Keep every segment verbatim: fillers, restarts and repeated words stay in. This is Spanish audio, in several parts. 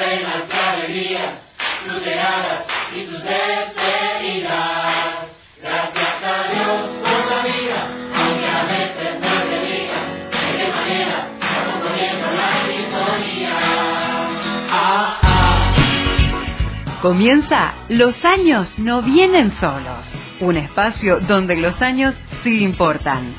penas y alegrías, tus llegadas y tus despedidas. Gracias a Dios por la vida, aunque a veces no te diga de qué manera estamos poniendo la sintonía. Ah, ah. Comienza Los años no vienen solos, un espacio donde los años sí importan.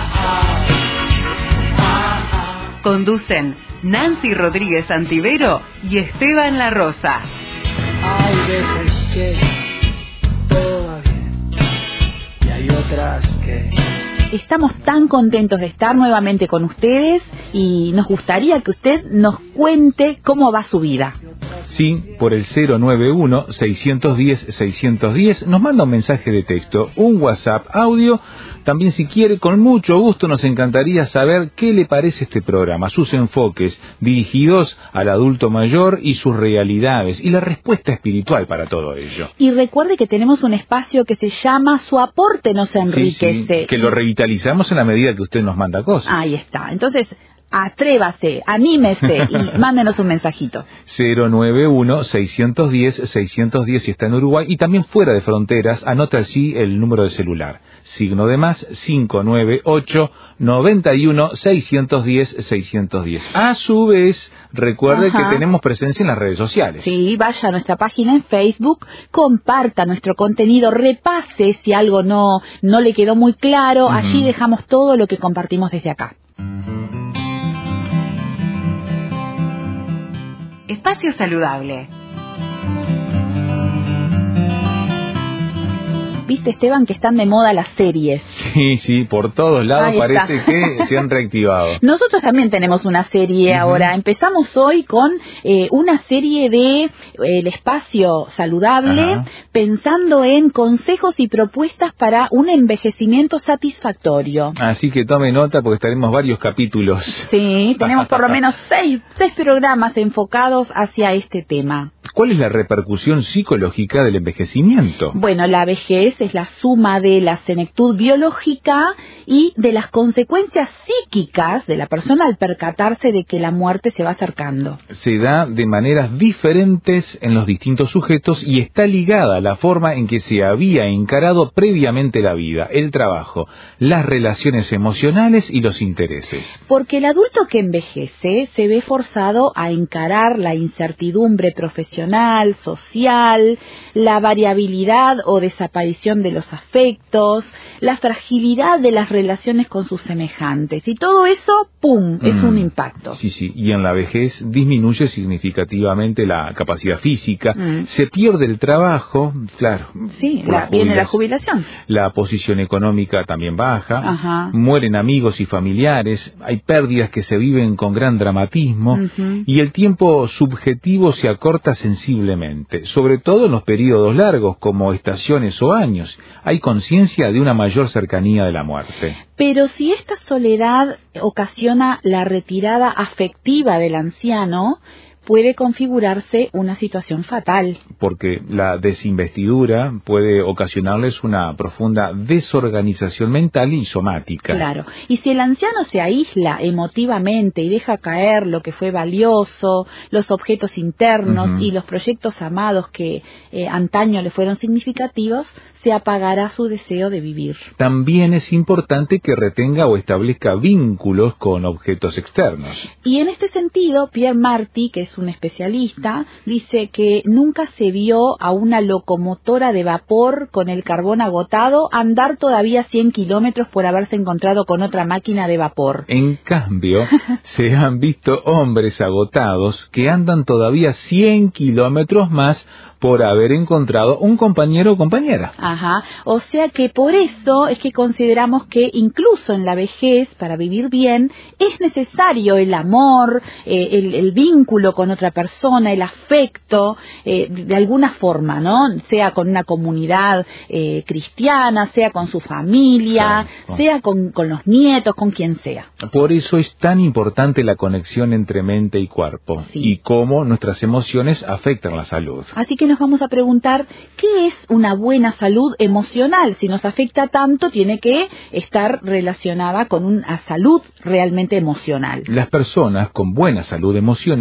Conducen Nancy Rodríguez Antivero y Esteban La Rosa. Hay veces que todo va bien y hay otras que... Estamos tan contentos de estar nuevamente con ustedes y nos gustaría que usted nos cuente cómo va su vida. Sí, por el cero nueve uno, seis uno cero, seis uno cero nos manda un mensaje de texto, un WhatsApp, audio. También, si quiere, con mucho gusto nos encantaría saber qué le parece este programa, sus enfoques dirigidos al adulto mayor y sus realidades y la respuesta espiritual para todo ello. Y recuerde que tenemos un espacio que se llama Su aporte nos enriquece. Sí, sí, que lo revitalizamos en la medida que usted nos manda cosas. Ahí está. Entonces, atrévase, anímese y mándenos un mensajito. cero nueve uno, seis uno cero, seis uno cero si está en Uruguay y también fuera de fronteras, anota allí el número de celular. Signo de más, cinco nueve ocho, noventa y uno, seiscientos diez, seiscientos diez. A su vez, recuerde Ajá. que tenemos presencia en las redes sociales. Sí, vaya a nuestra página en Facebook, comparta nuestro contenido, repase si algo no, no le quedó muy claro. Uh-huh. Allí dejamos todo lo que compartimos desde acá. Espacio saludable. Viste, Esteban, que están de moda las series. Sí, sí, por todos lados parece que se han reactivado. Nosotros también tenemos una serie uh-huh. ahora. Empezamos hoy con eh, una serie de eh, el espacio saludable, uh-huh. pensando en consejos y propuestas para un envejecimiento satisfactorio. Así que tome nota porque estaremos varios capítulos. Sí, tenemos por lo menos seis, seis programas enfocados hacia este tema. ¿Cuál es la repercusión psicológica del envejecimiento? Bueno, la vejez es la suma de la senectud biológica y de las consecuencias psíquicas de la persona al percatarse de que la muerte se va acercando. Se da de maneras diferentes en los distintos sujetos y está ligada a la forma en que se había encarado previamente la vida, el trabajo, las relaciones emocionales y los intereses. Porque el adulto que envejece se ve forzado a encarar la incertidumbre profesional, social, la variabilidad o desaparición de los afectos, la fragilidad de las relaciones con sus semejantes. Y todo eso, ¡pum!, es mm, un impacto. Sí, sí, y en la vejez disminuye significativamente la capacidad física, mm. se pierde el trabajo, claro. Sí, la, viene la jubilación. La posición económica también baja, Ajá. mueren amigos y familiares, hay pérdidas que se viven con gran dramatismo, uh-huh. y el tiempo subjetivo se acorta sensiblemente, sobre todo en los periodos largos, como estaciones o años. Hay conciencia de una mayor cercanía de la muerte. Pero si esta soledad ocasiona la retirada afectiva del anciano, puede configurarse una situación fatal. Porque la desinvestidura puede ocasionarles una profunda desorganización mental y somática. Claro, y si el anciano se aísla emotivamente y deja caer lo que fue valioso, los objetos internos uh-huh. y los proyectos amados que eh, antaño le fueron significativos, se apagará su deseo de vivir. También es importante que retenga o establezca vínculos con objetos externos. Y en este sentido, Pierre Marty, que es un especialista, dice que nunca se vio a una locomotora de vapor con el carbón agotado andar todavía cien kilómetros por haberse encontrado con otra máquina de vapor. En cambio, se han visto hombres agotados que andan todavía cien kilómetros más por haber encontrado un compañero o compañera. Ajá, o sea que por eso es que consideramos que incluso en la vejez, para vivir bien, es necesario el amor, eh, el, el vínculo con otra persona, el afecto, eh, de alguna forma, ¿no? Sea con una comunidad eh, cristiana, sea con su familia, sí, sea con, con los nietos, con quien sea. Por eso es tan importante la conexión entre mente y cuerpo, sí, y cómo nuestras emociones afectan la salud. Así que nos vamos a preguntar, ¿qué es una buena salud emocional? Si nos afecta tanto, tiene que estar relacionada con una salud realmente emocional. Las personas con buena salud emocional están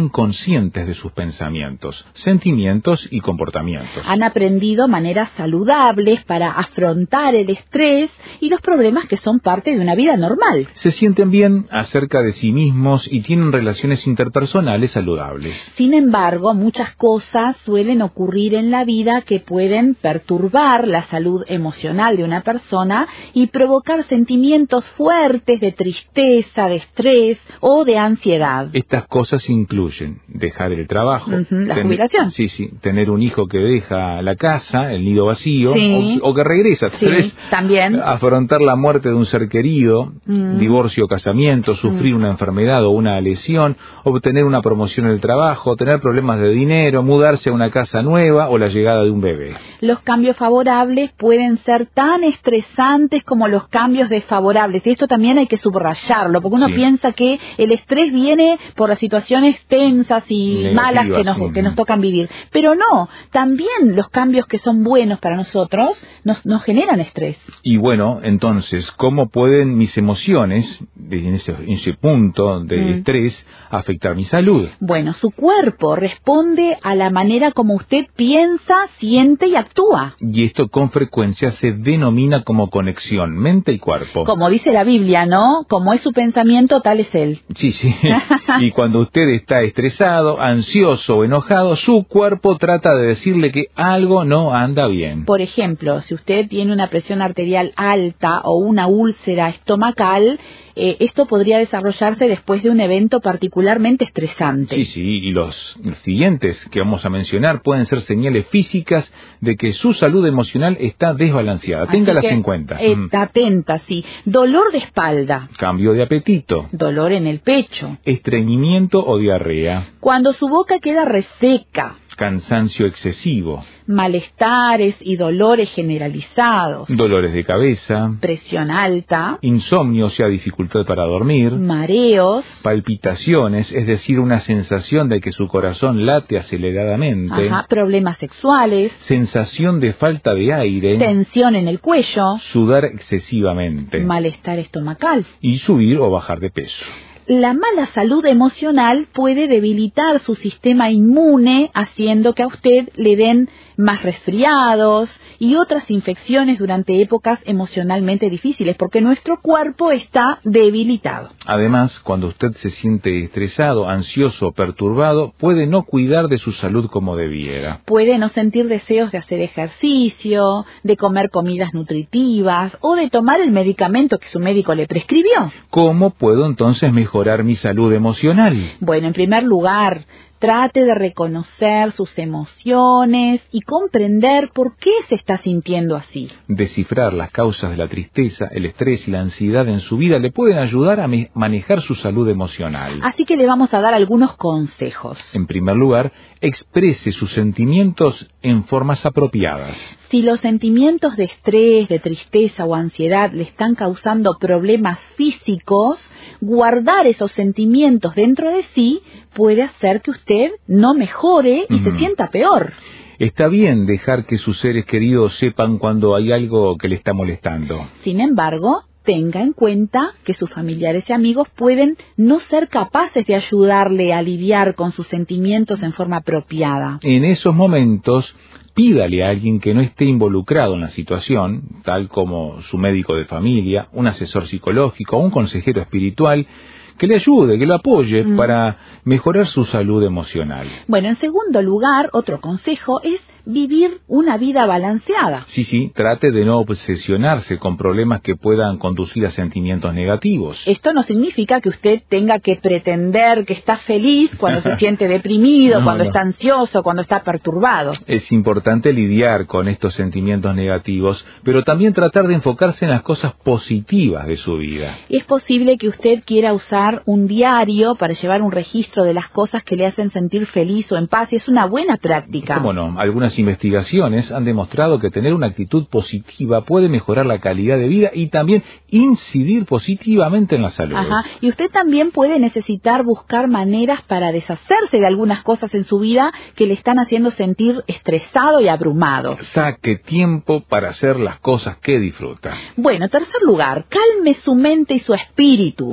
están conscientes de sus pensamientos, sentimientos y comportamientos. Han aprendido maneras saludables para afrontar el estrés y los problemas que son parte de una vida normal. Se sienten bien acerca de sí mismos y tienen relaciones interpersonales saludables. Sin embargo, muchas cosas suelen ocurrir en la vida que pueden perturbar la salud emocional de una persona y provocar sentimientos fuertes de tristeza, de estrés o de ansiedad. Estas cosas incluyen dejar el trabajo, Uh-huh, la ten- jubilación. sí, sí, tener un hijo que deja la casa, el nido vacío, Sí. o, o que regresa, Sí, tres, también. afrontar la muerte de un ser querido, Mm. divorcio o casamiento, sufrir una enfermedad o una lesión, obtener una promoción en el trabajo, tener problemas de dinero, mudarse a una casa nueva o la llegada de un bebé. Los cambios favorables pueden ser tan estresantes como los cambios desfavorables. Y esto también hay que subrayarlo, porque uno Sí. piensa que el estrés viene por las situaciones tensas y Negativas, malas que nos, sí. que nos tocan vivir. Pero no, también los cambios que son buenos para nosotros nos, nos generan estrés. Y bueno, entonces, ¿cómo pueden mis emociones, en ese, en ese punto de Mm. estrés, afectar mi salud? Bueno, su cuerpo responde a la manera como usted piensa, siente y actúa. Y esto con frecuencia se denomina como conexión mente y cuerpo. Como dice la Biblia, ¿no? Como es su pensamiento, tal es él. Sí, sí. Y cuando usted está estresado, ansioso o enojado, su cuerpo trata de decirle que algo no anda bien. Por ejemplo, si usted tiene una presión arterial alta o una úlcera estomacal, eh, esto podría desarrollarse después de un evento particularmente estresante. Sí, sí, y los siguientes que vamos a mencionar pueden ser señales físicas de que su salud emocional está desbalanceada. Así Téngalas que, en cuenta. eh, Mm. atenta, sí. Dolor de espalda, Cambio de apetito, dolor en el pecho, estreñimiento o diarrea, cuando su boca queda reseca, cansancio excesivo, malestares y dolores generalizados, dolores de cabeza, presión alta, insomnio, o sea, dificultad para dormir, mareos, palpitaciones, es decir, una sensación de que su corazón late aceleradamente, ajá, problemas sexuales, sensación de falta de aire, tensión en el cuello, sudar excesivamente malestar estomacal. y subir o bajar de peso. La mala salud emocional puede debilitar su sistema inmune, haciendo que a usted le den más resfriados y otras infecciones durante épocas emocionalmente difíciles, porque nuestro cuerpo está debilitado. Además, cuando usted se siente estresado, ansioso o perturbado, puede no cuidar de su salud como debiera. Puede no sentir deseos de hacer ejercicio, de comer comidas nutritivas o de tomar el medicamento que su médico le prescribió. ¿Cómo puedo entonces mejorar mi salud emocional? Bueno, en primer lugar, trate de reconocer sus emociones y comprender por qué se está sintiendo así. Descifrar las causas de la tristeza, el estrés y la ansiedad en su vida le pueden ayudar a me- manejar su salud emocional. Así que le vamos a dar algunos consejos. En primer lugar, exprese sus sentimientos en formas apropiadas. Si los sentimientos de estrés, de tristeza o ansiedad le están causando problemas físicos, guardar esos sentimientos dentro de sí puede hacer que usted no mejore y Ujú. se sienta peor. Está bien dejar que sus seres queridos sepan cuando hay algo que le está molestando. Sin embargo, tenga en cuenta que sus familiares y amigos pueden no ser capaces de ayudarle a lidiar con sus sentimientos en forma apropiada. En esos momentos, pídale a alguien que no esté involucrado en la situación, tal como su médico de familia, un asesor psicológico o un consejero espiritual, que le ayude, que lo apoye Mm. para mejorar su salud emocional. Bueno, en segundo lugar, otro consejo es vivir una vida balanceada. Sí, sí, trate de no obsesionarse con problemas que puedan conducir a sentimientos negativos. Esto no significa que usted tenga que pretender que está feliz cuando se siente deprimido, No, cuando no. está ansioso, cuando está perturbado. Es importante lidiar con estos sentimientos negativos, pero también tratar de enfocarse en las cosas positivas de su vida. Es posible que usted quiera usar un diario para llevar un registro de las cosas que le hacen sentir feliz o en paz, y es una buena práctica. ¿Cómo no? Algunas investigaciones han demostrado que tener una actitud positiva puede mejorar la calidad de vida y también incidir positivamente en la salud. Ajá. Y usted también puede necesitar buscar maneras para deshacerse de algunas cosas en su vida que le están haciendo sentir estresado y abrumado. Saque tiempo para hacer las cosas que disfruta. Bueno, tercer lugar, calme su mente y su espíritu.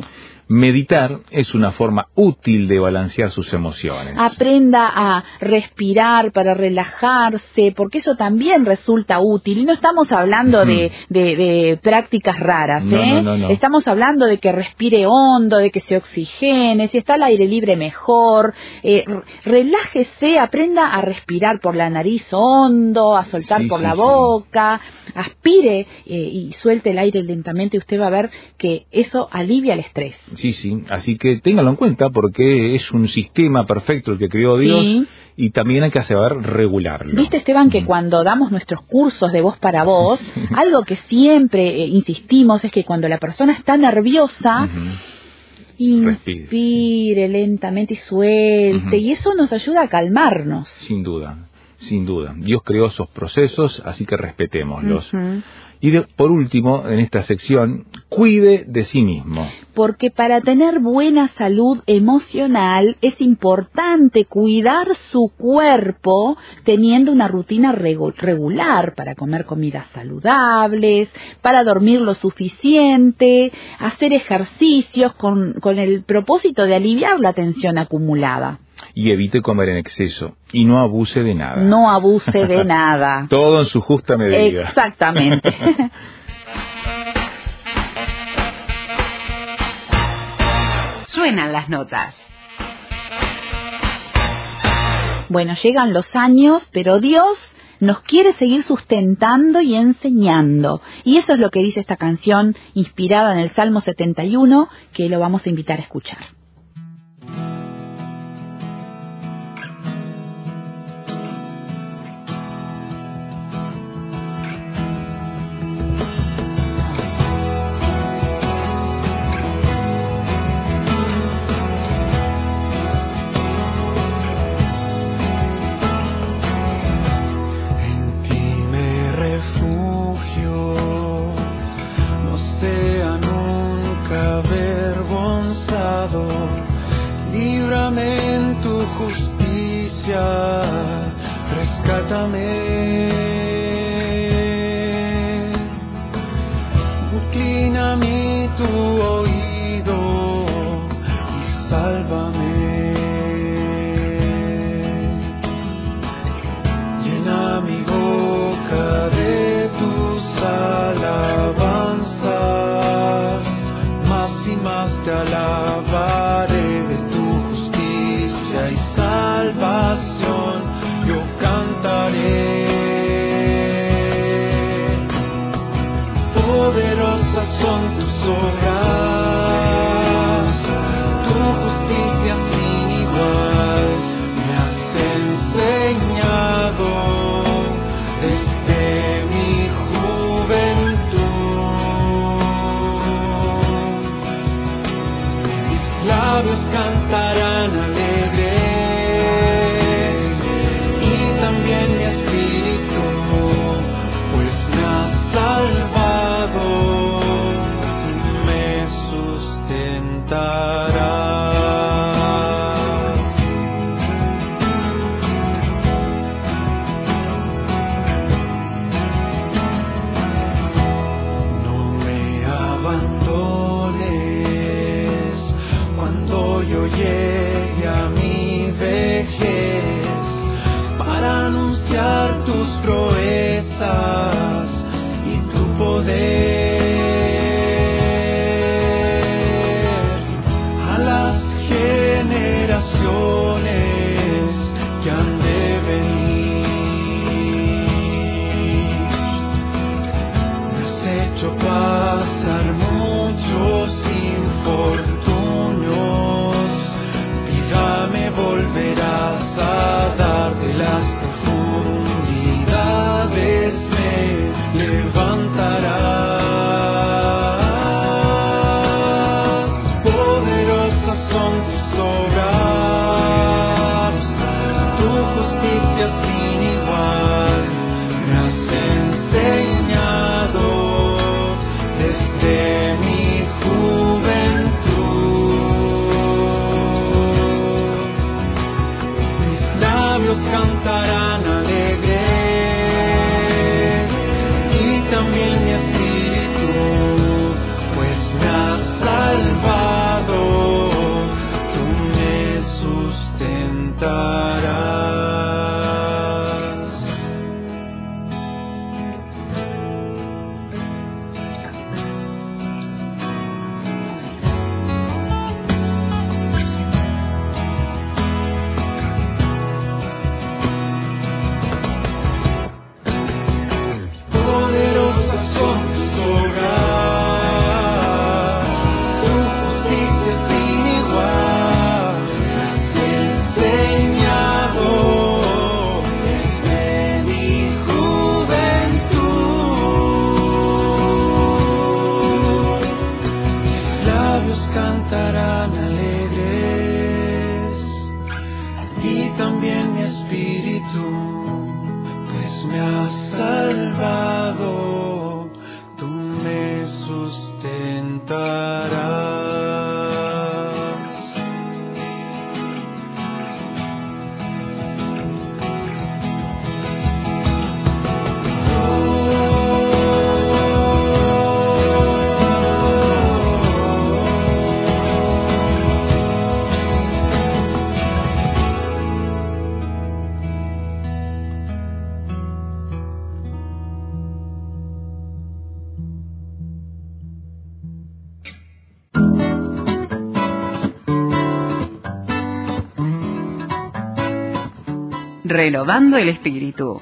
Meditar es una forma útil de balancear sus emociones. Aprenda a respirar para relajarse, porque eso también resulta útil. Y no estamos hablando de, de, de prácticas raras, No, ¿eh? no, no, no. Estamos hablando de que respire hondo, de que se oxigene, si está al aire libre mejor. Eh, r- relájese, aprenda a respirar por la nariz hondo, a soltar Sí, por sí, la sí. boca, aspire eh, y suelte el aire lentamente y usted va a ver que eso alivia el estrés. Sí, sí, así que téngalo en cuenta porque es un sistema perfecto el que creó Dios Sí. y también hay que saber regularlo. Viste, Esteban, que cuando damos nuestros cursos de voz para voz, algo que siempre eh, insistimos es que cuando la persona está nerviosa, Ujú. Respire. inspire lentamente y suelte, Ujú. y eso nos ayuda a calmarnos. Sin duda, sin duda. Dios creó esos procesos, así que respetémoslos. Ujú. Y de- por último, en esta sección, cuide de sí mismo. Porque para tener buena salud emocional es importante cuidar su cuerpo teniendo una rutina regu- regular para comer comidas saludables, para dormir lo suficiente, hacer ejercicios con, con el propósito de aliviar la tensión acumulada. Y evite comer en exceso y no abuse de nada. No abuse de nada. Todo en su justa medida. Exactamente. Suenan las notas. Bueno, llegan los años, pero Dios nos quiere seguir sustentando y enseñando. Y eso es lo que dice esta canción inspirada en el Salmo setenta y uno, que lo vamos a invitar a escuchar. En ti me refugio, no sea nunca avergonzado. Líbrame en tu justicia, rescátame. Inclina a mí tu oído y sálvame. Llena mi boca de tus alabanzas, más y más te alabaré de tu justicia y salvación, yo cantaré. Poderosas son tus obras, tu justicia sin igual, me has enseñado desde mi juventud. Mis labios cantarán alegres y también mi espíritu, pues me has salvado, tú me sustentarás. No me abandones cuando yo llegue a renovando el espíritu.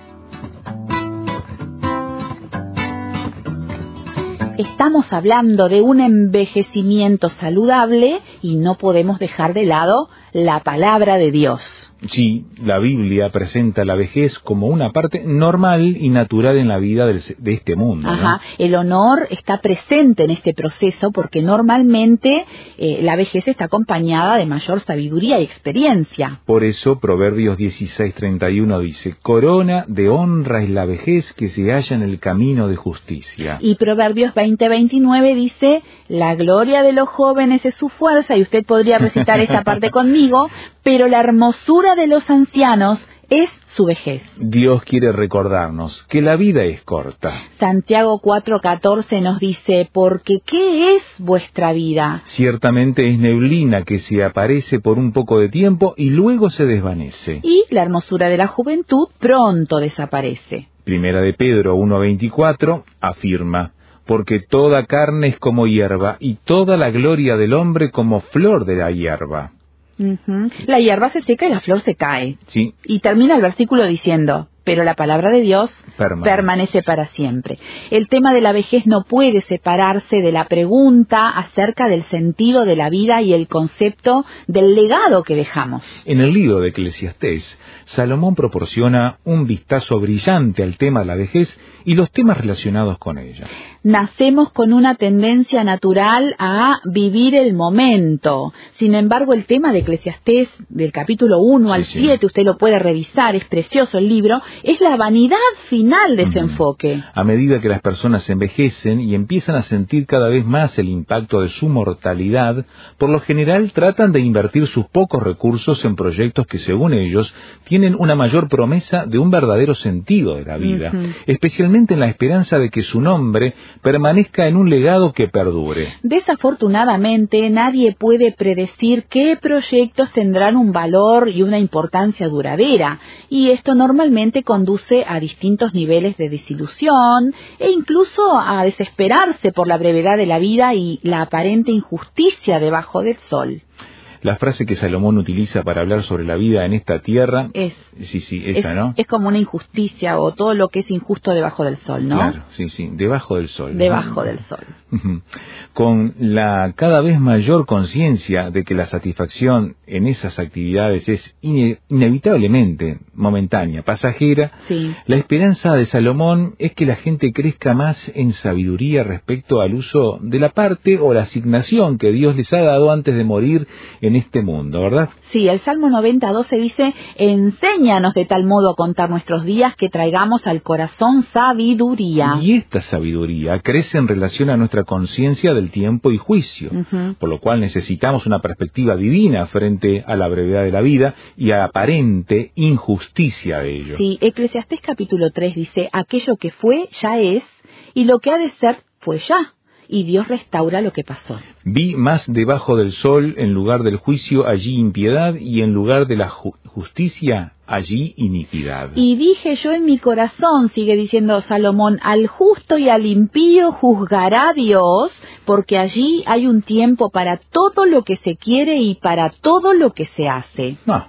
Estamos hablando de un envejecimiento saludable y no podemos dejar de lado la palabra de Dios. Sí, la Biblia presenta la vejez como una parte normal y natural en la vida del, de este mundo, Ajá. ¿no? El honor está presente en este proceso porque normalmente eh, la vejez está acompañada de mayor sabiduría y experiencia. Por eso Proverbios dieciséis treinta y uno dice: corona de honra es la vejez que se halla en el camino de justicia. Y Proverbios veinte veintinueve dice: la gloria de los jóvenes es su fuerza, y usted podría recitar esta parte conmigo, pero la hermosura de los ancianos es su vejez. Dios quiere recordarnos que la vida es corta. Santiago cuatro catorce nos dice: porque ¿qué es vuestra vida? Ciertamente es neblina que se aparece por un poco de tiempo y luego se desvanece. Y la hermosura de la juventud pronto desaparece. Primera de Pedro uno veinticuatro afirma: porque toda carne es como hierba y toda la gloria del hombre como flor de la hierba. Uh-huh. La hierba se seca y la flor se cae. Sí. Y termina el versículo diciendo: pero la palabra de Dios Permanece. permanece para siempre. El tema de la vejez no puede separarse de la pregunta acerca del sentido de la vida y el concepto del legado que dejamos. En el libro de Eclesiastés, Salomón proporciona un vistazo brillante al tema de la vejez y los temas relacionados con ella. Nacemos con una tendencia natural a vivir el momento. Sin embargo, el tema de Eclesiastés, del capítulo uno Sí, al sí. siete, usted lo puede revisar, es precioso el libro, es la vanidad final de ese Mm. enfoque. A medida que las personas envejecen y empiezan a sentir cada vez más el impacto de su mortalidad, por lo general tratan de invertir sus pocos recursos en proyectos que, según ellos, tienen una mayor promesa de un verdadero sentido de la vida, Ujú. especialmente en la esperanza de que su nombre permanezca en un legado que perdure. Desafortunadamente, nadie puede predecir qué proyectos tendrán un valor y una importancia duradera, y esto normalmente conduce a distintos niveles de desilusión e incluso a desesperarse por la brevedad de la vida y la aparente injusticia debajo del sol. La frase que Salomón utiliza para hablar sobre la vida en esta tierra, Es, sí, sí, esa, es, ¿no? es como una injusticia o todo lo que es injusto debajo del sol, ¿no? Claro, sí, sí, debajo del sol. Debajo del sol. Ujú. Con la cada vez mayor conciencia de que la satisfacción en esas actividades es ine- inevitablemente momentánea, pasajera, Sí. la esperanza de Salomón es que la gente crezca más en sabiduría respecto al uso de la parte o la asignación que Dios les ha dado antes de morir en este mundo, ¿verdad? Sí, el Salmo noventa doce dice: enséñanos de tal modo a contar nuestros días que traigamos al corazón sabiduría. Y esta sabiduría crece en relación a nuestra conciencia del tiempo y juicio, Ujú. por lo cual necesitamos una perspectiva divina frente a la brevedad de la vida y a aparente injusticia de ello. Sí, Eclesiastés capítulo tres dice: aquello que fue ya es, y lo que ha de ser fue ya, y Dios restaura lo que pasó. Vi más debajo del sol, en lugar del juicio, allí impiedad, y en lugar de la ju- justicia, allí iniquidad. Y dije yo en mi corazón, sigue diciendo Salomón, al justo y al impío juzgará Dios, porque allí hay un tiempo para todo lo que se quiere y para todo lo que se hace. No.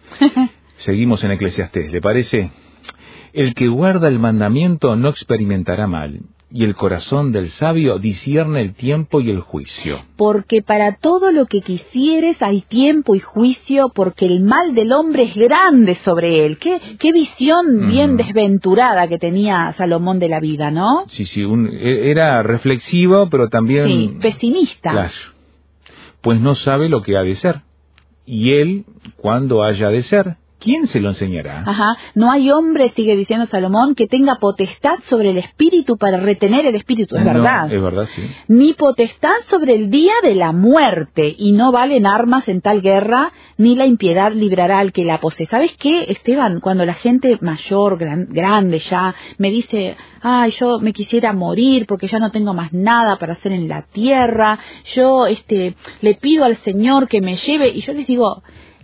Seguimos en Eclesiastés, ¿le parece? El que guarda el mandamiento no experimentará mal, y el corazón del sabio discierne el tiempo y el juicio. Porque para todo lo que quisieres hay tiempo y juicio, porque el mal del hombre es grande sobre él. Qué, qué visión bien Mm. desventurada que tenía Salomón de la vida, ¿no? Sí, sí, un- e- era reflexivo, pero también... Sí, pesimista. Claro. Pues no sabe lo que ha de ser. Y él, ¿cuándo haya de ser? ¿Quién se lo enseñará? Ajá. No hay hombre, sigue diciendo Salomón, que tenga potestad sobre el espíritu para retener el espíritu. Es No, verdad. es verdad, sí. Ni potestad sobre el día de la muerte, y no valen armas en tal guerra, ni la impiedad librará al que la posee. ¿Sabes qué, Esteban? Cuando la gente mayor, gran- grande ya, me dice, ay, yo me quisiera morir porque ya no tengo más nada para hacer en la tierra, yo este le pido al Señor que me lleve, y yo les digo,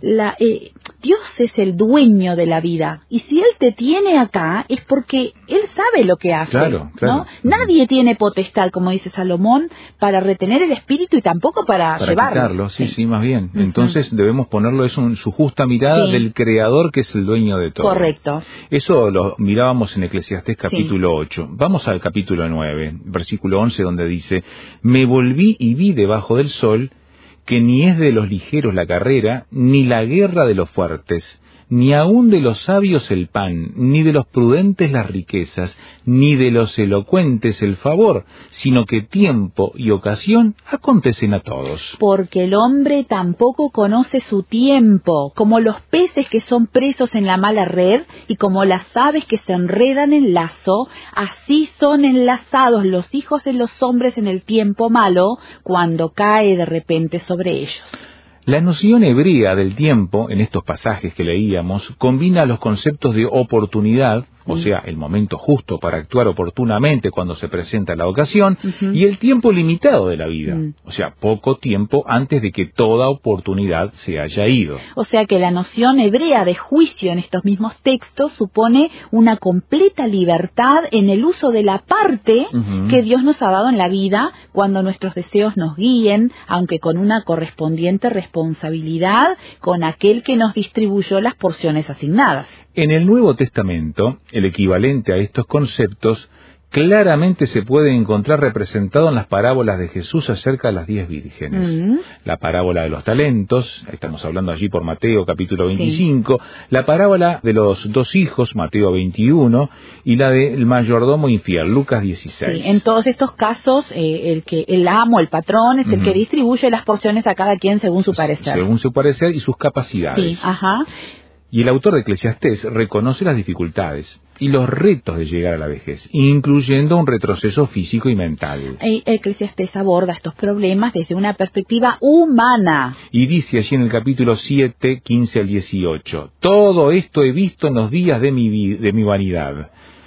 la, eh, Dios es el dueño de la vida, y si Él te tiene acá es porque Él sabe lo que hace. Claro, claro. ¿No? Nadie tiene potestad, como dice Salomón, para retener el espíritu y tampoco para, para llevarlo. quitarlo, sí, sí, sí, más bien. Uh-huh. Entonces debemos ponerlo eso en su justa mirada, sí, del Creador, que es el dueño de todo. Correcto. Eso lo mirábamos en Eclesiastés capítulo sí. ocho. Vamos al capítulo nueve, versículo once, donde dice: me volví y vi debajo del sol que ni es de los ligeros la carrera, ni la guerra de los fuertes, ni aun de los sabios el pan, ni de los prudentes las riquezas, ni de los elocuentes el favor, sino que tiempo y ocasión acontecen a todos. Porque el hombre tampoco conoce su tiempo, como los peces que son presos en la mala red, y como las aves que se enredan en lazo, así son enlazados los hijos de los hombres en el tiempo malo, cuando cae de repente sobre ellos. La noción hebrea del tiempo, en estos pasajes que leíamos, combina los conceptos de oportunidad, o sea, el momento justo para actuar oportunamente cuando se presenta la ocasión, uh-huh, y el tiempo limitado de la vida, uh-huh, o sea, poco tiempo antes de que toda oportunidad se haya ido. O sea que la noción hebrea de juicio en estos mismos textos supone una completa libertad en el uso de la parte uh-huh, que Dios nos ha dado en la vida, cuando nuestros deseos nos guíen, aunque con una correspondiente responsabilidad con aquel que nos distribuyó las porciones asignadas. En el Nuevo Testamento, el equivalente a estos conceptos claramente se puede encontrar representado en las parábolas de Jesús acerca de las diez vírgenes. Uh-huh. La parábola de los talentos, estamos hablando allí por Mateo capítulo veinticinco, sí, la parábola de los dos hijos, Mateo veintiuno, y la del mayordomo infiel, Lucas dieciséis. Sí, en todos estos casos, eh, el que el amo, el patrón, es uh-huh, el que distribuye las porciones a cada quien según su parecer. Según su parecer y sus capacidades. Sí, ajá. Y el autor de Eclesiastés reconoce las dificultades y los retos de llegar a la vejez, incluyendo un retroceso físico y mental. Eclesiastés aborda estos problemas desde una perspectiva humana. Y dice allí en el capítulo siete, quince al dieciocho, todo esto he visto en los días de mi, de mi vanidad.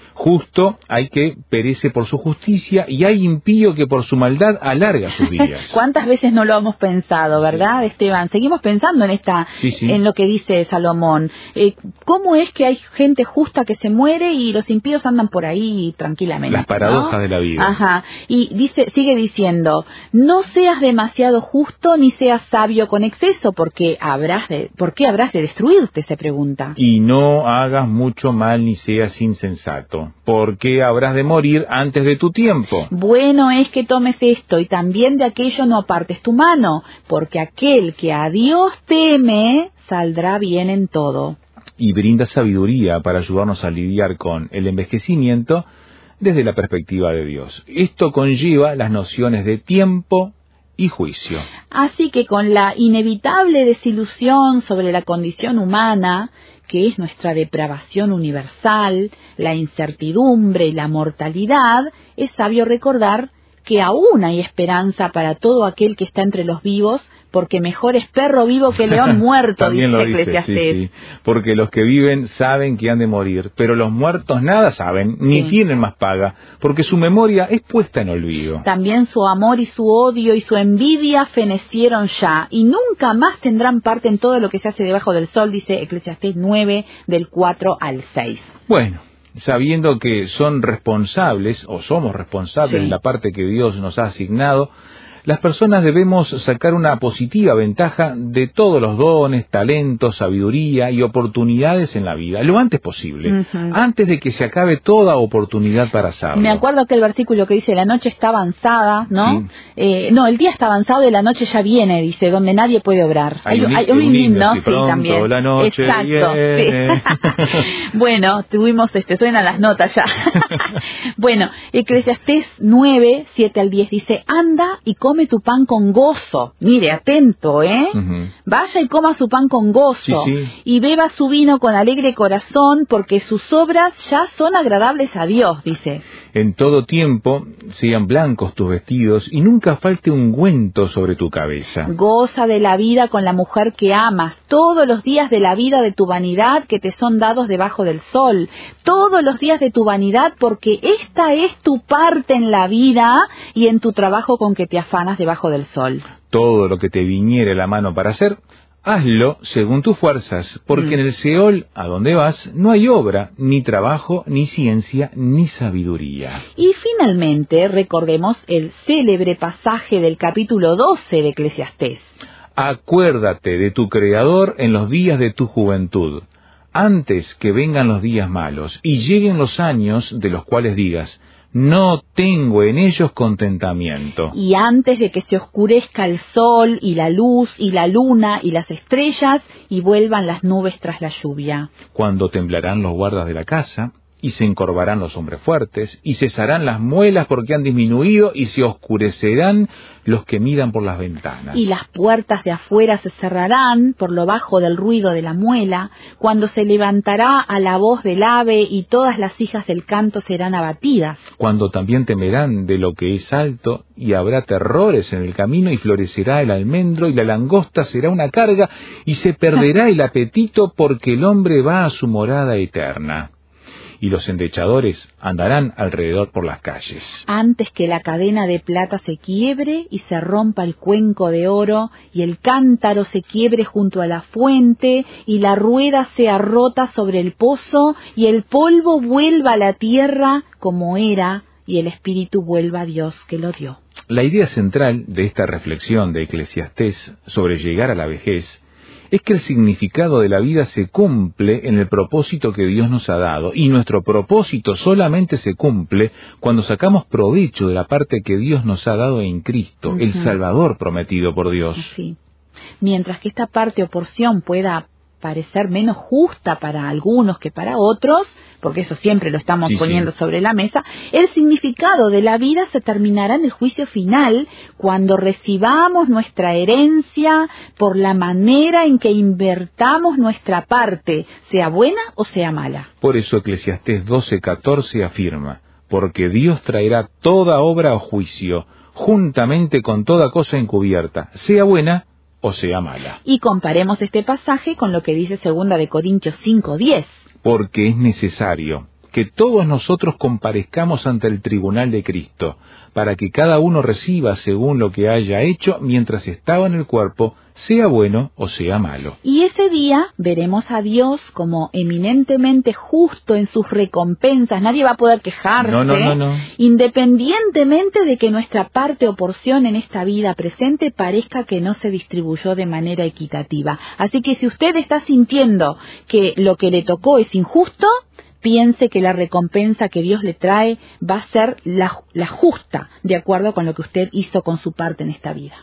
Justo hay que perece por su justicia, y hay impío que por su maldad alarga sus días. ¿Cuántas veces no lo hemos pensado, verdad, sí, Esteban? Seguimos pensando en esta, sí, sí, en lo que dice Salomón. Eh, ¿Cómo es que hay gente justa que se muere y los impíos andan por ahí tranquilamente? Las paradojas, ¿no?, de la vida. Ajá. Y dice, sigue diciendo: no seas demasiado justo ni seas sabio con exceso, porque habrás de, ¿por qué habrás de destruirte?, se pregunta. Y no hagas mucho mal ni seas insensato, ¿por qué habrás de morir antes de tu tiempo? Bueno es que tomes esto, y también de aquello no apartes tu mano, porque aquel que a Dios teme saldrá bien en todo. Y brinda sabiduría para ayudarnos a lidiar con el envejecimiento desde la perspectiva de Dios. Esto conlleva las nociones de tiempo y juicio. Así que con la inevitable desilusión sobre la condición humana, que es nuestra depravación universal, la incertidumbre y la mortalidad, es sabio recordar que aún hay esperanza para todo aquel que está entre los vivos, porque mejor es perro vivo que león muerto, dice Eclesiastés. Sí, sí. Porque los que viven saben que han de morir, pero los muertos nada saben, ni sí, tienen más paga, porque su memoria es puesta en olvido. También su amor y su odio y su envidia fenecieron ya, y nunca más tendrán parte en todo lo que se hace debajo del sol, dice Eclesiastés nueve, del cuatro al seis. Bueno, sabiendo que son responsables, o somos responsables, sí, en la parte que Dios nos ha asignado, las personas debemos sacar una positiva ventaja de todos los dones, talentos, sabiduría y oportunidades en la vida, lo antes posible, uh-huh, antes de que se acabe toda oportunidad para hacerlo. Me acuerdo que el versículo que dice, la noche está avanzada, ¿no? Sí. Eh, no, el día está avanzado y la noche ya viene, dice, donde nadie puede obrar. Hay, hay un, hay un himno, sí, también. La noche Exacto, viene. Sí. Bueno, tuvimos, este, suenan las notas ya. Bueno, Eclesiastés nueve, siete al diez dice, anda y come tu pan con gozo. Mire, atento, ¿eh? Uh-huh. Vaya y coma su pan con gozo, sí, sí, y beba su vino con alegre corazón, porque sus obras ya son agradables a Dios, dice. En todo tiempo sean blancos tus vestidos y nunca falte ungüento sobre tu cabeza. Goza de la vida con la mujer que amas, todos los días de la vida de tu vanidad que te son dados debajo del sol, todos los días de tu vanidad, porque esta es tu parte en la vida y en tu trabajo con que te afanas debajo del sol. Todo lo que te viniere la mano para hacer, hazlo según tus fuerzas, porque mm. en el Seol, a donde vas, no hay obra, ni trabajo, ni ciencia, ni sabiduría. Y finalmente, recordemos el célebre pasaje del capítulo doce de Eclesiastés. Acuérdate de tu Creador en los días de tu juventud, antes que vengan los días malos, y lleguen los años de los cuales digas, no tengo en ellos contentamiento. Y antes de que se oscurezca el sol y la luz y la luna y las estrellas y vuelvan las nubes tras la lluvia. Cuando temblarán los guardas de la casa y se encorvarán los hombres fuertes y cesarán las muelas porque han disminuido y se oscurecerán los que miran por las ventanas. Y las puertas de afuera se cerrarán por lo bajo del ruido de la muela, cuando se levantará a la voz del ave y todas las hijas del canto serán abatidas. Cuando también temerán de lo que es alto y habrá terrores en el camino y florecerá el almendro y la langosta será una carga y se perderá el apetito porque el hombre va a su morada eterna. Y los endechadores andarán alrededor por las calles. Antes que la cadena de plata se quiebre y se rompa el cuenco de oro, y el cántaro se quiebre junto a la fuente, y la rueda sea rota sobre el pozo, y el polvo vuelva a la tierra como era, y el espíritu vuelva a Dios que lo dio. La idea central de esta reflexión de Eclesiastés sobre llegar a la vejez es que el significado de la vida se cumple en el propósito que Dios nos ha dado, y nuestro propósito solamente se cumple cuando sacamos provecho de la parte que Dios nos ha dado en Cristo, uh-huh. el Salvador prometido por Dios. Sí. Mientras que esta parte o porción pueda parecer menos justa para algunos que para otros, porque eso siempre lo estamos sí, poniendo sí. sobre la mesa, el significado de la vida se terminará en el juicio final, cuando recibamos nuestra herencia por la manera en que invertamos nuestra parte, sea buena o sea mala. Por eso Eclesiastés doce catorce afirma, porque Dios traerá toda obra a juicio, juntamente con toda cosa encubierta, sea buena o sea mala. Y comparemos este pasaje con lo que dice segunda de Corintios cinco diez. Porque es necesario que todos nosotros comparezcamos ante el tribunal de Cristo, para que cada uno reciba según lo que haya hecho mientras estaba en el cuerpo, sea bueno o sea malo. Y ese día veremos a Dios como eminentemente justo en sus recompensas. Nadie va a poder quejarse, no, no, no, no. independientemente de que nuestra parte o porción en esta vida presente parezca que no se distribuyó de manera equitativa. Así que si usted está sintiendo que lo que le tocó es injusto, piense que la recompensa que Dios le trae va a ser la, la justa, de acuerdo con lo que usted hizo con su parte en esta vida.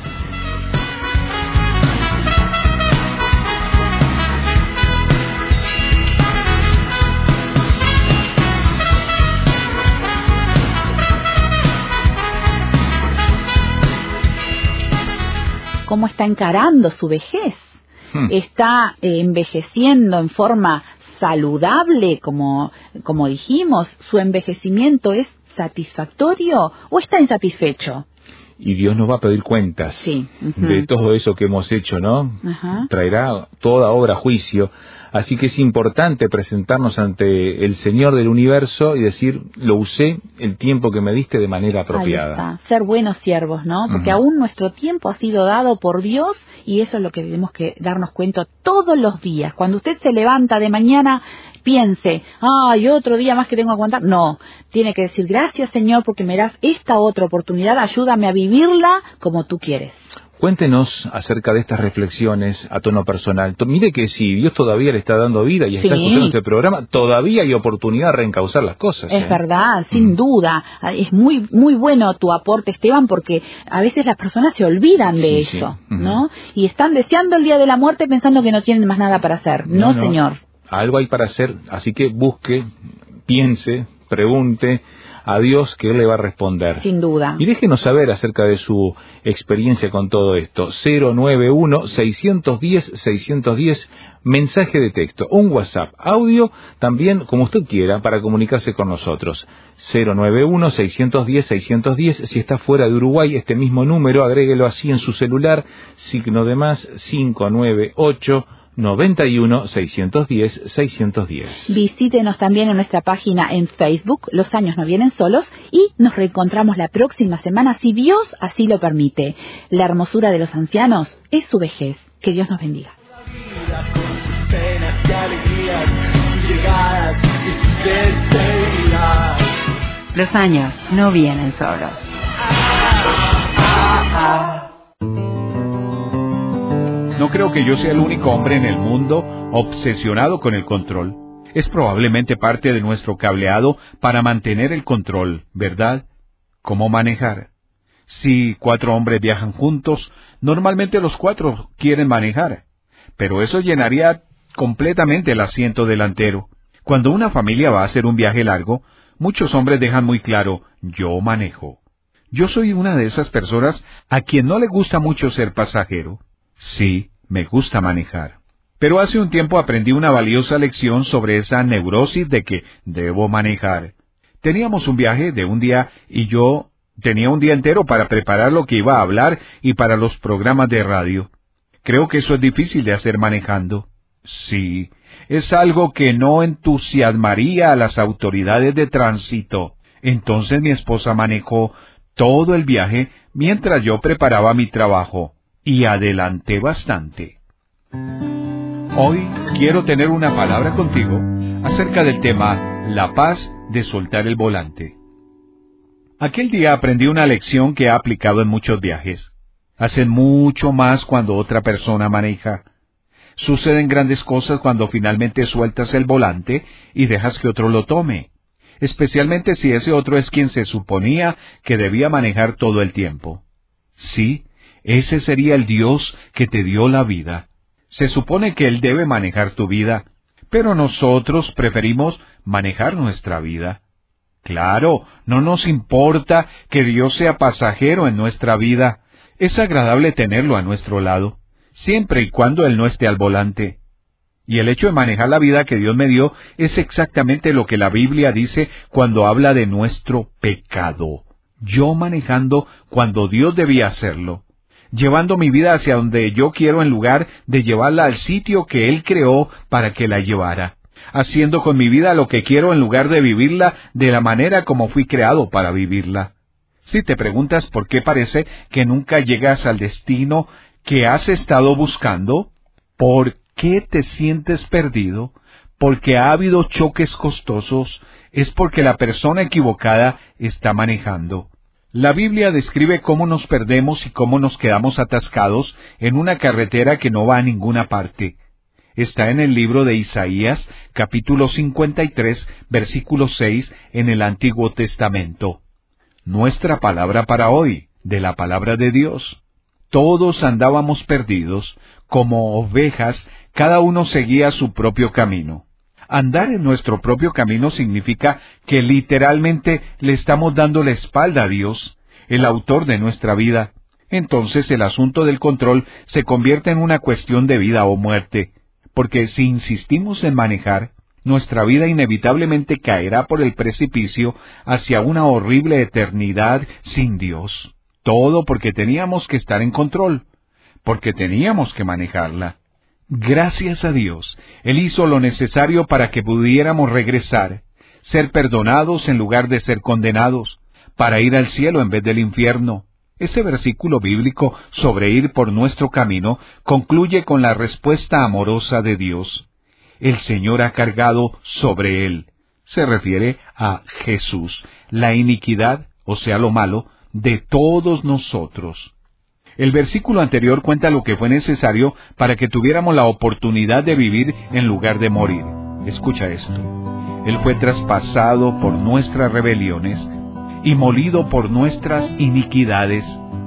¿Cómo está encarando su vejez? Hmm. ¿Está eh, envejeciendo en forma saludable, como, como dijimos? ¿Su envejecimiento es satisfactorio o está insatisfecho? Y Dios nos va a pedir cuentas sí. uh-huh. de todo eso que hemos hecho, ¿no? Uh-huh. Traerá toda obra a juicio. Así que es importante presentarnos ante el Señor del universo y decir, lo usé el tiempo que me diste de manera apropiada. Ahí está. Ser buenos siervos, ¿no? Porque uh-huh. aún nuestro tiempo ha sido dado por Dios, y eso es lo que tenemos que darnos cuenta todos los días. Cuando usted se levanta de mañana, piense, ay, otro día más que tengo que aguantar. No, tiene que decir, gracias Señor porque me das esta otra oportunidad, ayúdame a vivirla como tú quieres. Cuéntenos acerca de estas reflexiones a tono personal. Mire que si Dios todavía le está dando vida y está sí. escuchando este programa, todavía hay oportunidad de reencauzar las cosas. Es ¿eh? verdad, sin mm. duda. Es muy muy bueno tu aporte, Esteban, porque a veces las personas se olvidan de sí, eso, sí. Uh-huh. ¿no? Y están deseando el día de la muerte pensando que no tienen más nada para hacer. No, no, no. Señor. Algo hay para hacer, así que busque, piense, pregunte a Dios, que Él le va a responder. Sin duda. Y déjenos saber acerca de su experiencia con todo esto. cero nueve uno, seis uno cero, seis uno cero, mensaje de texto, un WhatsApp, audio, también como usted quiera, para comunicarse con nosotros. cero nueve uno, seis uno cero, seis uno cero, si está fuera de Uruguay, este mismo número, agréguelo así en su celular, signo de más, cinco nueve ocho, noventa y uno, seiscientos diez, seiscientos diez. Visítenos también en nuestra página en Facebook, Los Años No Vienen Solos, y nos reencontramos la próxima semana, si Dios así lo permite. La hermosura de los ancianos es su vejez. Que Dios nos bendiga. Penas y alegrías, sus llegadas y sus despedidas. Los años no vienen solos. No creo que yo sea el único hombre en el mundo obsesionado con el control. Es probablemente parte de nuestro cableado para mantener el control, ¿verdad? ¿Cómo manejar? Si cuatro hombres viajan juntos, normalmente los cuatro quieren manejar, pero eso llenaría completamente el asiento delantero. Cuando una familia va a hacer un viaje largo, muchos hombres dejan muy claro, yo manejo. Yo soy una de esas personas a quien no le gusta mucho ser pasajero. Sí, me gusta manejar. Pero hace un tiempo aprendí una valiosa lección sobre esa neurosis de que debo manejar. Teníamos un viaje de un día y yo tenía un día entero para preparar lo que iba a hablar y para los programas de radio. Creo que eso es difícil de hacer manejando. Sí, es algo que no entusiasmaría a las autoridades de tránsito. Entonces mi esposa manejó todo el viaje mientras yo preparaba mi trabajo, y adelanté bastante. Hoy quiero tener una palabra contigo acerca del tema la paz de soltar el volante. Aquel día aprendí una lección que he aplicado en muchos viajes. Hacen mucho más cuando otra persona maneja. Suceden grandes cosas cuando finalmente sueltas el volante y dejas que otro lo tome, especialmente si ese otro es quien se suponía que debía manejar todo el tiempo. Sí, ese sería el Dios que te dio la vida. Se supone que Él debe manejar tu vida, pero nosotros preferimos manejar nuestra vida. Claro, no nos importa que Dios sea pasajero en nuestra vida. Es agradable tenerlo a nuestro lado, siempre y cuando Él no esté al volante. Y el hecho de manejar la vida que Dios me dio es exactamente lo que la Biblia dice cuando habla de nuestro pecado. Yo manejando cuando Dios debía hacerlo, llevando mi vida hacia donde yo quiero en lugar de llevarla al sitio que Él creó para que la llevara, haciendo con mi vida lo que quiero en lugar de vivirla de la manera como fui creado para vivirla. Si te preguntas por qué parece que nunca llegas al destino que has estado buscando, ¿por qué te sientes perdido? Porque ha habido choques costosos, es porque la persona equivocada está manejando. La Biblia describe cómo nos perdemos y cómo nos quedamos atascados en una carretera que no va a ninguna parte. Está en el libro de Isaías, capítulo cincuenta y tres, versículo seis, en el Antiguo Testamento. Nuestra palabra para hoy, de la palabra de Dios. Todos andábamos perdidos, como ovejas, cada uno seguía su propio camino. Andar en nuestro propio camino significa que literalmente le estamos dando la espalda a Dios, el autor de nuestra vida. Entonces el asunto del control se convierte en una cuestión de vida o muerte, porque si insistimos en manejar, nuestra vida inevitablemente caerá por el precipicio hacia una horrible eternidad sin Dios. Todo porque teníamos que estar en control, porque teníamos que manejarla. Gracias a Dios, Él hizo lo necesario para que pudiéramos regresar, ser perdonados en lugar de ser condenados, para ir al cielo en vez del infierno. Ese versículo bíblico sobre ir por nuestro camino concluye con la respuesta amorosa de Dios. El Señor ha cargado sobre Él, se refiere a Jesús, la iniquidad, o sea lo malo, de todos nosotros. El versículo anterior cuenta lo que fue necesario para que tuviéramos la oportunidad de vivir en lugar de morir. Escucha esto. Él fue traspasado por nuestras rebeliones y molido por nuestras iniquidades.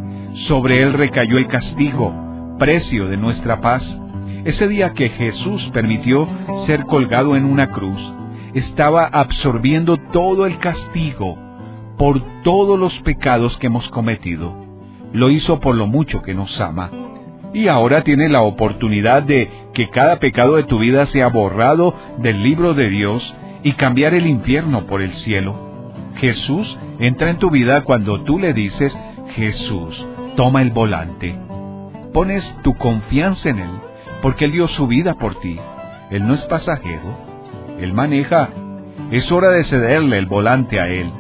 Sobre Él recayó el castigo, precio de nuestra paz. Ese día que Jesús permitió ser colgado en una cruz, estaba absorbiendo todo el castigo por todos los pecados que hemos cometido. Lo hizo por lo mucho que nos ama. Y ahora tiene la oportunidad de que cada pecado de tu vida sea borrado del libro de Dios y cambiar el infierno por el cielo. Jesús entra en tu vida cuando tú le dices, Jesús, toma el volante. Pones tu confianza en Él, porque Él dio su vida por ti. Él no es pasajero, Él maneja. Es hora de cederle el volante a Él.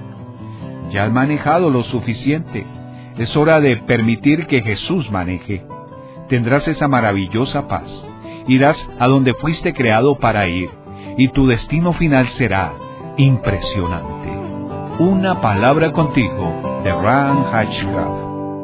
Ya has manejado lo suficiente. Es hora de permitir que Jesús maneje. tendrás esa maravillosa paz. Irás a donde fuiste creado para ir, y tu destino final será impresionante. Una palabra contigo, de Ran Hatchcraft.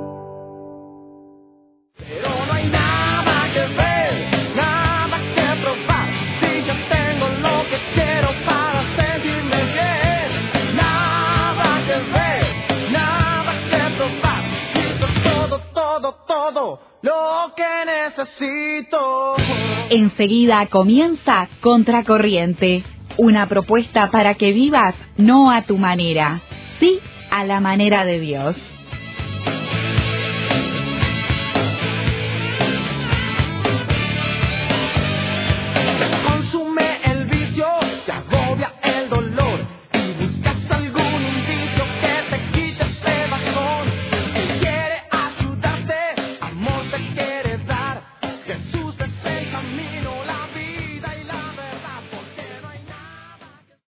Pero no hay nada que ver, nada que probar, si yo tengo lo que quiero para sentirme bien. Nada que ver, nada que probar, siento todo, todo, todo lo que necesito. Enseguida comienza Contracorriente, una propuesta para que vivas no a tu manera, sí a la manera de Dios.